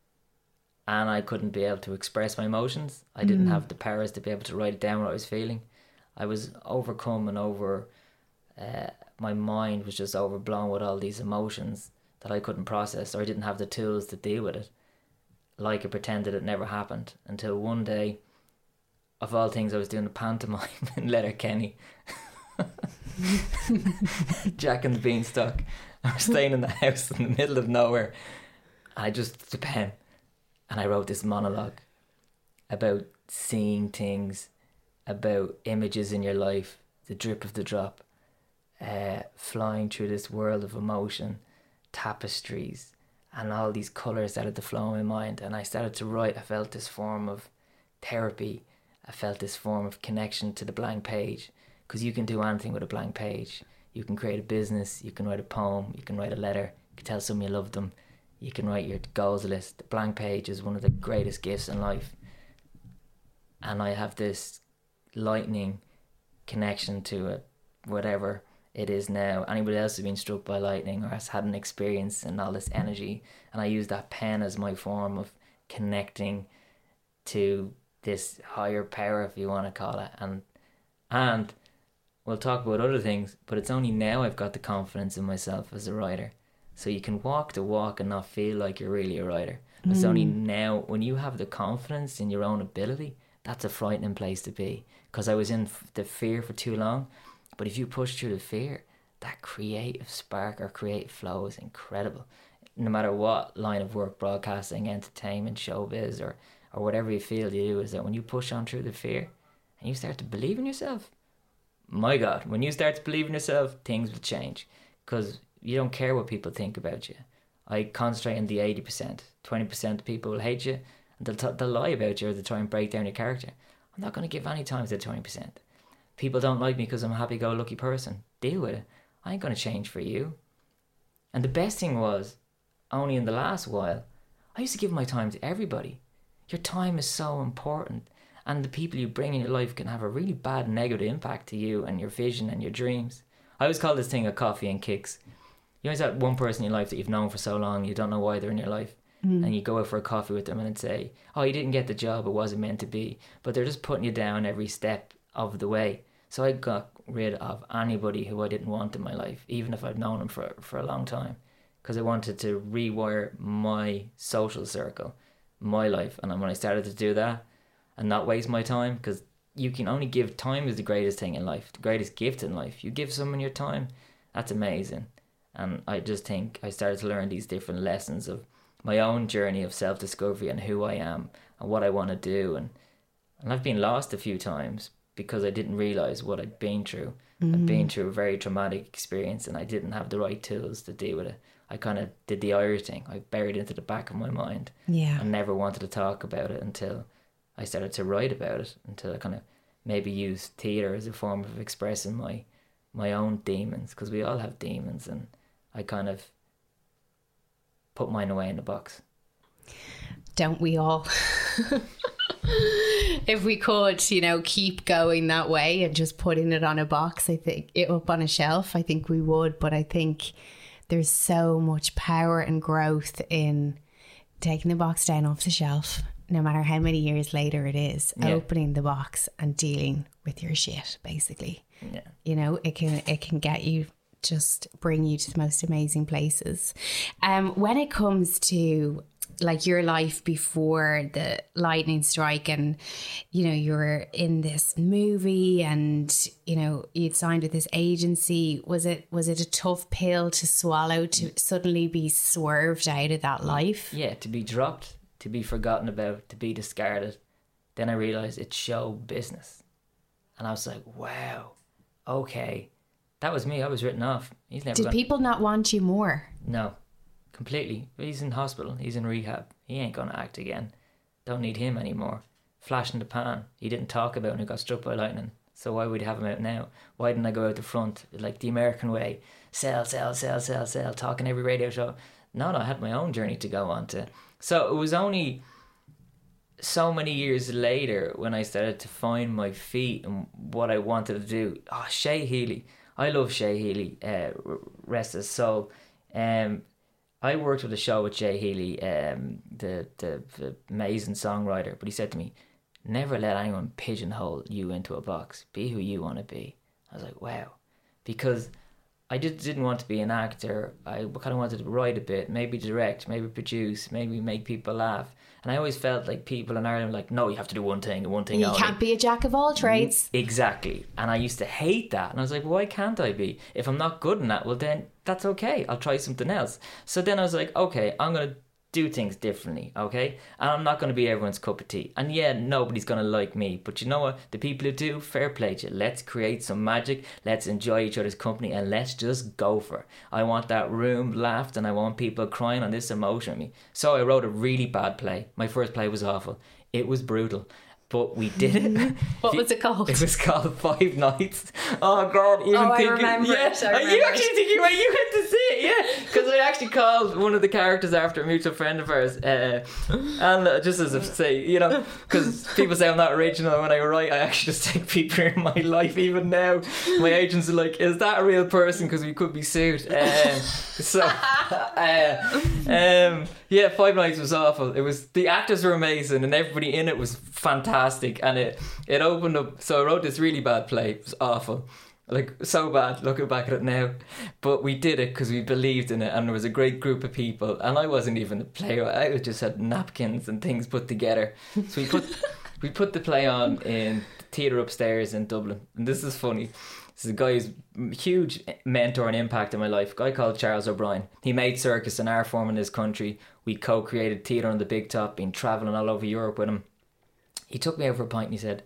And I couldn't be able to express my emotions. I didn't mm. have the powers to be able to write it down what I was feeling. I was overcome and over... Uh, my mind was just overblown with all these emotions that I couldn't process, or I didn't have the tools to deal with it. Like I pretended it never happened until one day, of all things, I was doing a pantomime in Letterkenny. Jack and the Beanstalk. I was staying in the house in the middle of nowhere. I just took a pen and I wrote this monologue about seeing things, about images in your life, the drip of the drop. Uh, flying through this world of emotion, tapestries, and all these colours started to flow in my mind. And I started to write. I felt this form of therapy. I felt this form of connection to the blank page, because you can do anything with a blank page. You can create a business, you can write a poem, you can write a letter, you can tell someone you love them, you can write your goals list. The blank page is one of the greatest gifts in life. And I have this lightning connection to it, whatever it is now. Anybody else has been struck by lightning or has had an experience and all this energy, and I use that pen as my form of connecting to this higher power, if you want to call it. And and we'll talk about other things, but it's only now I've got the confidence in myself as a writer. So you can walk the walk and not feel like you're really a writer. Mm. It's only now, when you have the confidence in your own ability, that's a frightening place to be, because I was in the fear for too long. But if you push through the fear, that creative spark or creative flow is incredible. No matter what line of work, broadcasting, entertainment, showbiz, or, or whatever you feel you do, is that when you push on through the fear and you start to believe in yourself, my God, when you start to believe in yourself, things will change, because you don't care what people think about you. I concentrate on the eighty percent. twenty percent of people will hate you and they'll, t- they'll lie about you or they'll try and break down your character. I'm not going to give any time to the twenty percent. People don't like me because I'm a happy-go-lucky person. Deal with it. I ain't going to change for you. And the best thing was, only in the last while, I used to give my time to everybody. Your time is so important. And the people you bring in your life can have a really bad negative impact to you and your vision and your dreams. I always call this thing a coffee and kicks. You always have one person in your life that you've known for so long, you don't know why they're in your life. Mm. And you go out for a coffee with them and say, oh, you didn't get the job, it wasn't meant to be. But they're just putting you down every step of the way. So I got rid of anybody who I didn't want in my life, even if I've known them for, for a long time, because I wanted to rewire my social circle, my life. And when I started to do that and not waste my time, because you can only give time is the greatest thing in life, the greatest gift in life. You give someone your time, that's amazing. And I just think I started to learn these different lessons of my own journey of self-discovery and who I am and what I want to do. And, and I've been lost a few times because I didn't realise what I'd been through. Mm. I'd been through a very traumatic experience and I didn't have the right tools to deal with it. I kind of did the Irish thing. I buried it into the back of my mind. Yeah. And never wanted to talk about it until I started to write about it, until I kind of maybe used theatre as a form of expressing my my own demons, because we all have demons, and I kind of put mine away in the box. Don't we all? If we could, you know, keep going that way and just putting it on a box, I think, it up on a shelf, I think we would. But I think there's so much power and growth in taking the box down off the shelf, no matter how many years later it is, yeah. Opening the box and dealing with your shit, basically. Yeah. You know, it can it can get you, just bring you to the most amazing places. Um, when it comes to like your life before the lightning strike, and you know, you're in this movie and you know you'd signed with this agency, was it was it a tough pill to swallow to suddenly be swerved out of that life? Yeah, to be dropped, to be forgotten about, to be discarded. Then I realised it's show business. And I was like, wow, okay. That was me. I was written off. He's never Did gonna... people not want you more? No, completely. He's in hospital. He's in rehab. He ain't going to act again. Don't need him anymore. Flash in the pan. He didn't talk about when he got struck by lightning. So why would he have him out now? Why didn't I go out the front like the American way? Sell, sell, sell, sell, sell. Talking every radio show. No, no, I had my own journey to go on to. So it was only so many years later when I started to find my feet and what I wanted to do. Oh, Shay Healy. I love Shay Healy, uh, rest his soul. Um, I worked with a show with Shay Healy, um, the, the the amazing songwriter, but he said to me, never let anyone pigeonhole you into a box. Be who you want to be. I was like, wow. Because I just didn't want to be an actor. I kind of wanted to write a bit, maybe direct, maybe produce, maybe make people laugh. And I always felt like people in Ireland were like, no, you have to do one thing and one thing you only. You can't be a jack of all trades. Exactly. And I used to hate that. And I was like, well, why can't I be? If I'm not good in that, well, then that's okay. I'll try something else. So then I was like, okay, I'm going to do things differently, okay? And I'm not going to be everyone's cup of tea. And yeah, nobody's going to like me. But you know what? The people who do, fair play to you. Let's create some magic. Let's enjoy each other's company and let's just go for it. I want that room laughed and I want people crying on this emotion with me. So I wrote a really bad play. My first play was awful. It was brutal. But we did it. What was it called? It was called Five Nights. Oh God! Even oh, thinking, I remember yeah, it. I remember you actually it. thinking, well, you had to see it, yeah? Because I actually called one of the characters after a mutual friend of ours, uh, and uh, just as if to say, you know, because people say I'm not original when I write, I actually just take people in my life. Even now, my agents are like, "Is that a real person?" Because we could be sued. Um, so, uh, um, yeah, Five Nights was awful. It was the actors were amazing, and everybody in it was fantastic, and it it opened up. So I wrote this really bad play. It was awful, like so bad looking back at it now, but we did it because we believed in it, and there was a great group of people, and I wasn't even a playwright. I just had napkins and things put together. So we put we put the play on in the theatre upstairs in Dublin, and this is funny. This is a guy who's a huge mentor and impact in my life, a guy called Charles O'Brien. He made circus and art form in this country. We co-created theatre on the big top, been travelling all over Europe with him. He took me over a pint and he said,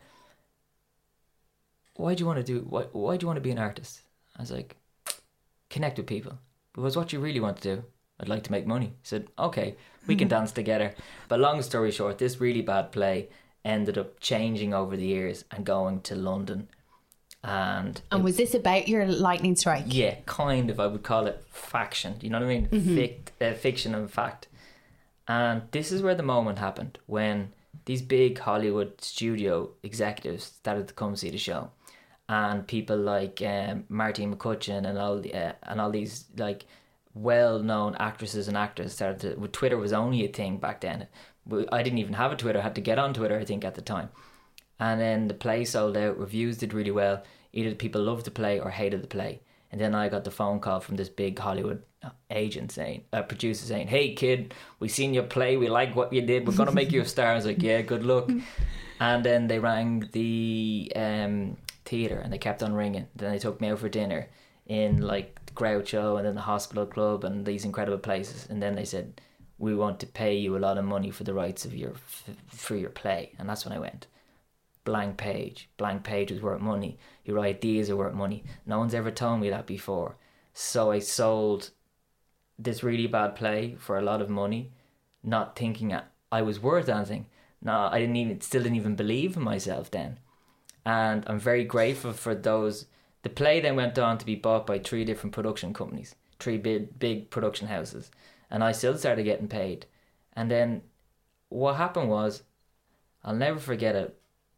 why do you want to do, why, why do you want to be an artist? I was like, connect with people. Because what you really want to do, I'd like to make money. He said, okay, we can dance together. But long story short, this really bad play ended up changing over the years and going to London. And and was this about your lightning strike? Yeah, kind of. I would call it faction. Do you know what I mean? Mm-hmm. Fic, uh, fiction and fact. And this is where the moment happened when these big Hollywood studio executives started to come see the show, and people like um, Martine McCutcheon and all the, uh, and all these like well-known actresses and actors started to. Well, Twitter was only a thing back then. I didn't even have a Twitter. I had to get on Twitter, I think, at the time. And then the play sold out. Reviews did really well. Either people loved the play or hated the play. And then I got the phone call from this big Hollywood agent saying, uh, producer saying, "Hey kid, we seen your play, we like what you did, we're gonna make you a star." I was like, "Yeah, good luck." And then they rang the um, theatre and they kept on ringing. Then they took me out for dinner in like the Groucho and then the Hospital Club and these incredible places. And then they said, "We want to pay you a lot of money for the rights of your for your play." And that's when I went. Blank page. Blank page is worth money. Your ideas are worth money. No one's ever told me that before. So I sold this really bad play for a lot of money, not thinking I was worth anything. No, I didn't even, still didn't even believe in myself then. And I'm very grateful for those. The play then went on to be bought by three different production companies, three big, big production houses. And I still started getting paid. And then what happened was, I'll never forget it,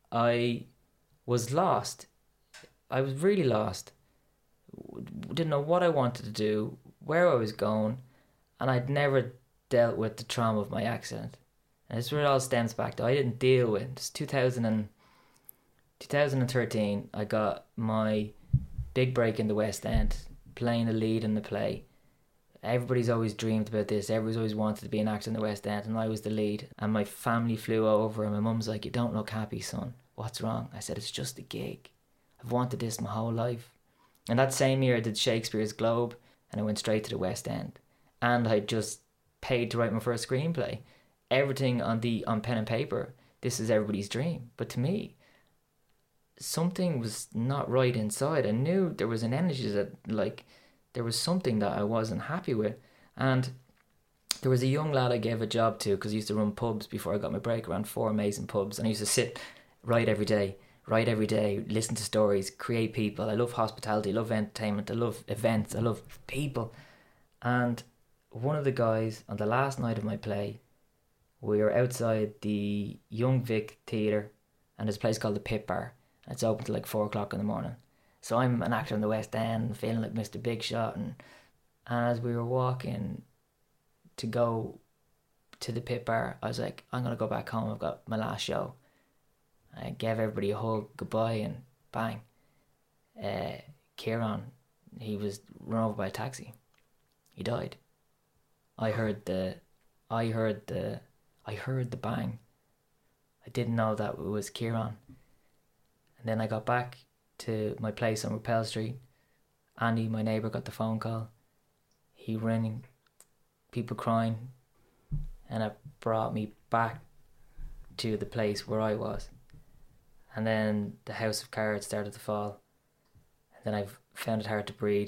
I was lost. I was really lost. Didn't know what I wanted to do, where I was going, and I'd never dealt with the trauma of my accident. And this is where it all stems back to. I didn't deal with it. It's two thousand and, twenty thirteen, I got my big break in the West End, playing the lead in the play. Everybody's always dreamed about this. Everybody's always wanted to be an actor in the West End, and I was the lead. And my family flew over, and my mum's like, "You don't look happy, son. What's wrong?" I said, "It's just a gig. I've wanted this my whole life." And that same year I did Shakespeare's Globe, and I went straight to the West End. And I just paid to write my first screenplay. Everything on the on pen and paper, this is everybody's dream. But to me, something was not right inside. I knew there was an energy that, like, there was something that I wasn't happy with. And there was a young lad I gave a job to, because I used to run pubs before I got my break, around four amazing pubs. And I used to sit, write every day, write every day, listen to stories, create people. I love hospitality, I love entertainment, I love events, I love people. And one of the guys, on the last night of my play, we were outside the Young Vic Theatre, and there's a place called the Pit Bar. And it's open till like four o'clock in the morning. So I'm an actor in the West End, feeling like Mister Big Shot. And, and as we were walking to go to the Pit Bar, I was like, I'm going to go back home. I've got my last show. I gave everybody a hug, goodbye, and bang. Uh, Kieran, he was run over by a taxi. He died. I heard the, I heard the, I heard the bang. I didn't know that it was Kieran. And then I got back to my place on Rappel Street. Andy, my neighbour, got the phone call. He ran, people crying, and it brought me back to the place where I was. And then the house of cards started to fall. And then I found it hard to breathe.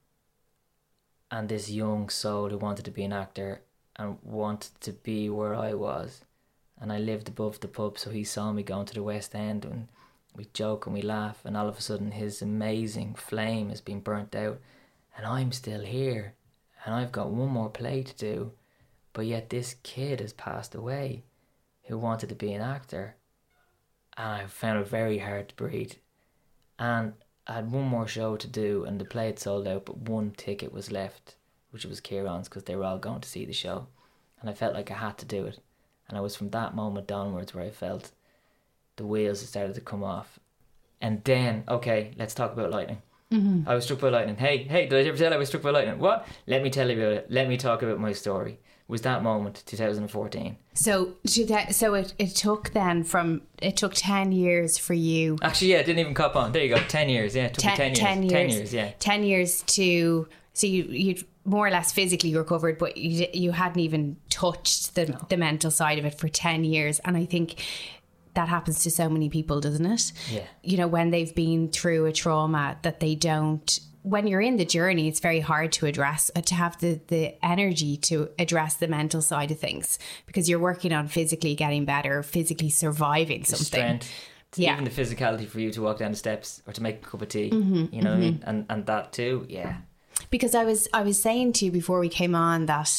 And this young soul who wanted to be an actor and wanted to be where I was. And I lived above the pub, so he saw me going to the West End, and we joke and we laugh, and all of a sudden his amazing flame has been burnt out, and I'm still here, and I've got one more play to do, but yet this kid has passed away who wanted to be an actor, and I found it very hard to breathe. And I had one more show to do, and the play had sold out, but one ticket was left, which was Kieran's, because they were all going to see the show, and I felt like I had to do it. And it was from that moment onwards where I felt the wheels started to come off. And then, okay, let's talk about lightning. Mm-hmm. I was struck by lightning. Hey, hey, did I ever tell you I was struck by lightning? What? Let me tell you about it. Let me talk about my story. It was that moment, two thousand fourteen. So, so it, it took then from, it took ten years for you. Actually, yeah, it didn't even cop on. There you go, ten years, yeah. It took ten, me ten years. ten years. ten years, yeah. ten years to, so you, you more or less physically recovered, but you you hadn't even touched the, no. the mental side of it for ten years. And I think that happens to so many people, doesn't it? Yeah. You know, when they've been through a trauma that they don't, when you're in the journey, it's very hard to address, uh, to have the, the energy to address the mental side of things, because you're working on physically getting better, physically surviving the something. Strength, yeah. Even the physicality for you to walk down the steps or to make a cup of tea, mm-hmm, you know mm-hmm. what I mean? And, and that too, yeah. Because I was, I was saying to you before we came on that,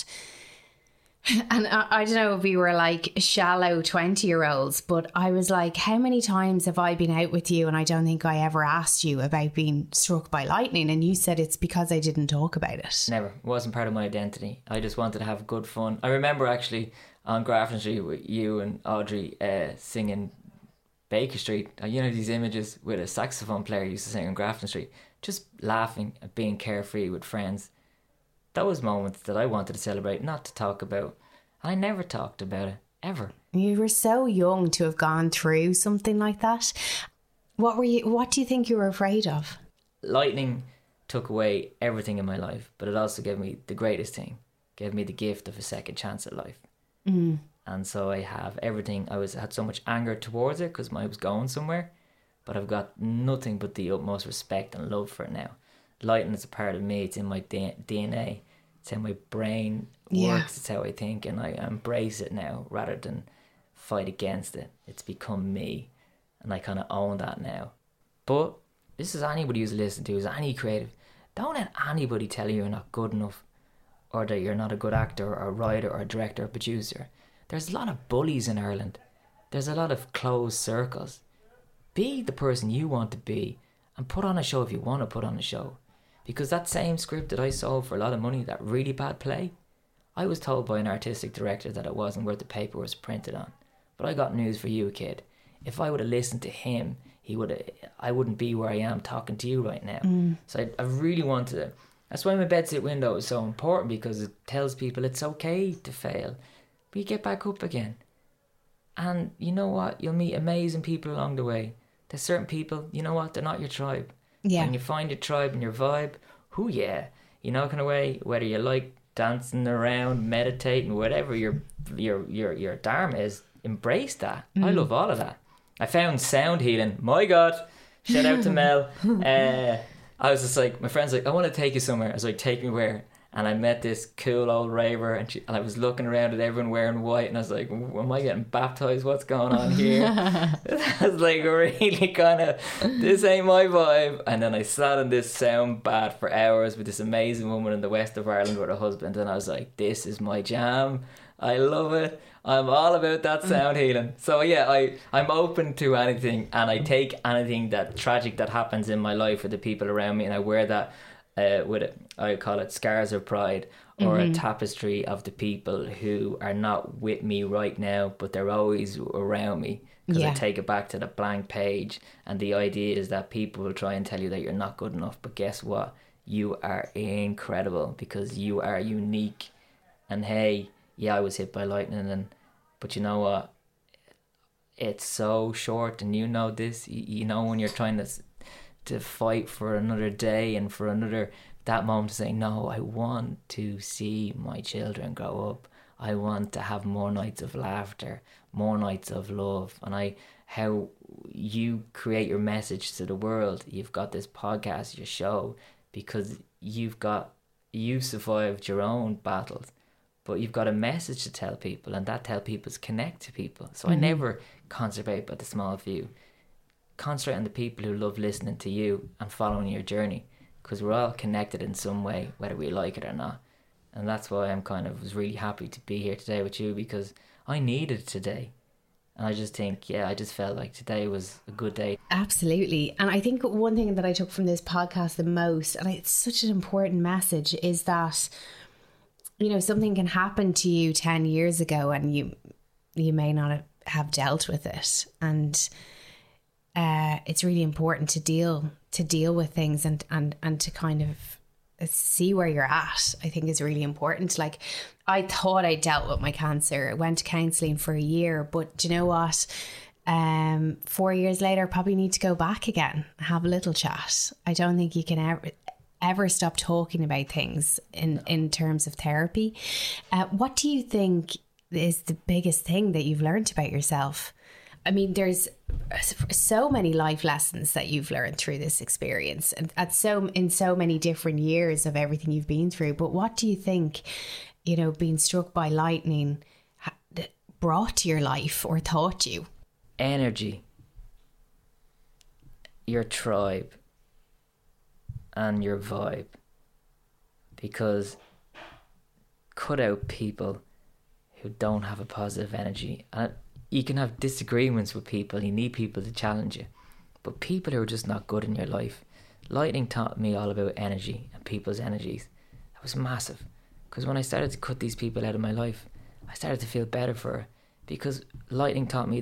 and I, I don't know if we were like shallow twenty year olds, but I was like, how many times have I been out with you and I don't think I ever asked you about being struck by lightning? And you said it's because I didn't talk about it. Never. It wasn't part of my identity. I just wanted to have good fun. I remember actually on Grafton Street with you and Audrey uh, singing Baker Street, you know, these images with a saxophone player used to sing on Grafton Street, just laughing and being carefree with friends. Those moments that I wanted to celebrate, not to talk about. And I never talked about it, ever. You were so young to have gone through something like that. What were you? What do you think you were afraid of? Lightning took away everything in my life, but it also gave me the greatest thing. Gave me the gift of a second chance at life. Mm. And so I have everything. I was had so much anger towards it because I was going somewhere, but I've got nothing but the utmost respect and love for it now. Lightning is a part of me. It's in my D N A. It's how my brain works. Yeah. It's how I think, and I embrace it now rather than fight against it. It's become me, and I kind of own that now. But this is anybody who's listening to, is any creative. Don't let anybody tell you you're not good enough, or that you're not a good actor or a writer or a director or producer. There's a lot of bullies in Ireland. There's a lot of closed circles. Be the person you want to be and put on a show if you want to put on a show. Because that same script that I sold for a lot of money, that really bad play, I was told by an artistic director that it wasn't worth the paper it was printed on. But I got news for you, kid. If I would have listened to him, he would have, I wouldn't be where I am talking to you right now. Mm. So I, I really wanted to. That's why my bedsit window is so important, because it tells people it's okay to fail. But you get back up again. And you know what? You'll meet amazing people along the way. There's certain people, you know what? They're not your tribe. Yeah. And you find your tribe and your vibe. Who, yeah. You know, kind of way, whether you like dancing around, meditating, whatever your your your your dharma is, embrace that. Mm. I love all of that. I found sound healing. My God. Shout out to Mel. Uh, I was just like, my friend's like, I want to take you somewhere. I was like, take me where? And I met this cool old raver, and, she, and I was looking around at everyone wearing white, and I was like, am I getting baptized? What's going on here? I was like, really kind of, this ain't my vibe. And then I sat in this sound bath for hours with this amazing woman in the west of Ireland with her husband, and I was like, this is my jam. I love it. I'm all about that sound healing. So yeah, I, I'm open to anything, and I take anything that tragic that happens in my life with the people around me, and I wear that Uh, with it, I call it scars of pride, or mm-hmm. a tapestry of the people who are not with me right now, but they're always around me, because yeah. I take it back to the blank page. And the idea is that people will try and tell you that you're not good enough, but guess what? You are incredible, because you are unique. And hey, yeah, I was hit by lightning, and but you know what? It's so short, and you know this. You, you know when you're trying to. to fight for another day and for another that moment to say, no, I want to see my children grow up. I want to have more nights of laughter, more nights of love. And I how you create your message to the world. You've got this podcast, your show, because you've got you've survived your own battles, but you've got a message to tell people, and that tell people is connect to people. So mm-hmm. I never concentrate about the small few. Concentrate on the people who love listening to you and following your journey, because we're all connected in some way, whether we like it or not. And that's why I'm kind of was really happy to be here today with you, because I needed it today. And I just think, yeah, I just felt like today was a good day. Absolutely. And I think one thing that I took from this podcast the most, and it's such an important message, is that, you know, something can happen to you ten years ago and you you may not have dealt with it. And Uh, it's really important to deal to deal with things and, and, and to kind of see where you're at. I think is really important. Like, I thought I dealt with my cancer. I went to counselling for a year, but do you know what? Um, four years later, I probably need to go back again, have a little chat. I don't think you can ever ever stop talking about things in, in terms of therapy. Uh, what do you think is the biggest thing that you've learned about yourself? I mean, there's so many life lessons that you've learned through this experience, and at so in so many different years of everything you've been through. But what do you think, you know, being struck by lightning brought to your life or taught you? Energy, your tribe, and your vibe. Because cut out people who don't have a positive energy. And you can have disagreements with people. You need people to challenge you. But people who are just not good in your life. Lightning taught me all about energy and people's energies. That was massive. Because when I started to cut these people out of my life, I started to feel better for her. Because lightning taught me that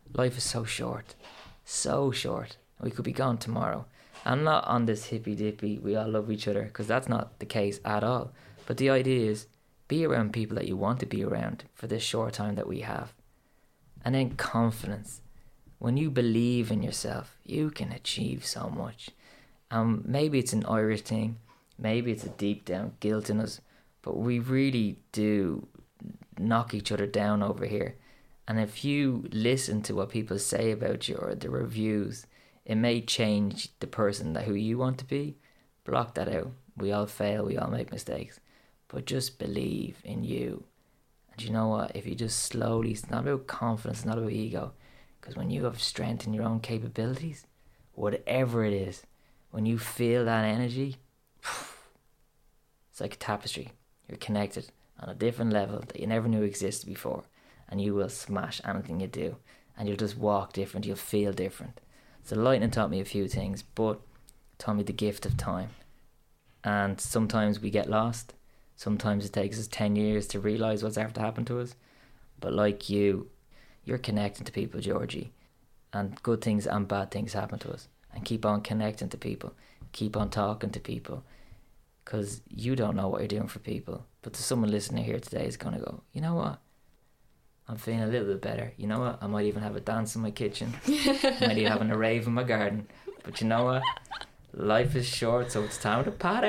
Life is so short, so short. We could be gone tomorrow. I'm not on this hippy dippy, we all love each other, because that's not the case at all. But the idea is, be around people that you want to be around for this short time that we have. And then confidence. When you believe in yourself, you can achieve so much. Um, maybe it's an Irish thing, maybe it's a deep down guilt in us, but we really do knock each other down over here. And if you listen to what people say about you or the reviews, it may change the person that who you want to be. Block that out. We all fail, we all make mistakes. But just believe in you. And you know what? If you just slowly, it's not about confidence, it's not about ego. Because when you have strength in your own capabilities, whatever it is, when you feel that energy, it's like a tapestry. You're connected on a different level that you never knew existed before. And you will smash anything you do. And you'll just walk different, you'll feel different. So lightning taught me a few things, but taught me the gift of time. And sometimes we get lost. Sometimes it takes us ten years to realise what's after happened to us. But like you, you're connecting to people, Georgie. And good things and bad things happen to us. And keep on connecting to people. Keep on talking to people. Because you don't know what you're doing for people. But to someone listening here today is going to go, you know what? I'm feeling a little bit better. You know what? I might even have a dance in my kitchen. I might even having a rave in my garden. But you know what? Life is short, so it's time to party.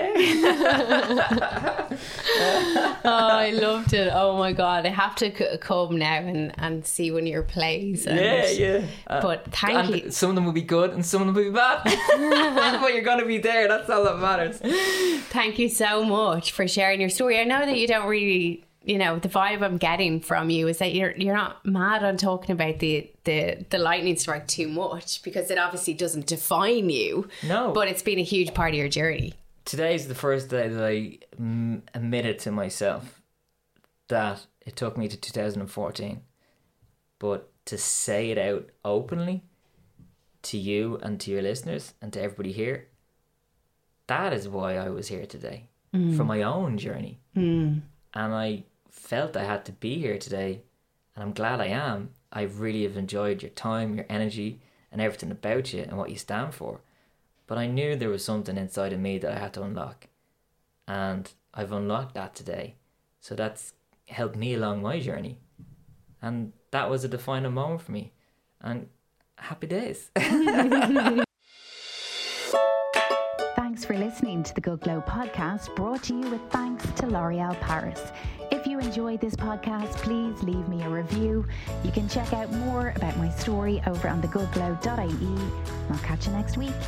Oh, I loved it. Oh my God. I have to c- come now and, and see one of your plays. And, yeah, yeah. Uh, but thank and you. Some of them will be good and some of them will be bad. But you're going to be there. That's all that matters. Thank you so much for sharing your story. I know that you don't really... You know, the vibe I'm getting from you is that you're you're not mad on talking about the, the, the lightning strike too much, because it obviously doesn't define you. No. But it's been a huge part of your journey. Today's the first day that I mm, admitted to myself that it took me to two thousand fourteen. But to say it out openly to you and to your listeners and to everybody here, that is why I was here today. Mm. For my own journey. Mm. And I felt I had to be here today, and I'm glad I am. I really have enjoyed your time, your energy, and everything about you and what you stand for. But I knew there was something inside of me that I had to unlock, and I've unlocked that today. So that's helped me along my journey, and that was a defining moment for me. And happy days. Thanks for listening to the Good Glow podcast, brought to you with thanks to L'Oreal Paris. If you enjoyed this podcast, please leave me a review. You can check out more about my story over on the good glow dot I E, and I'll catch you next week.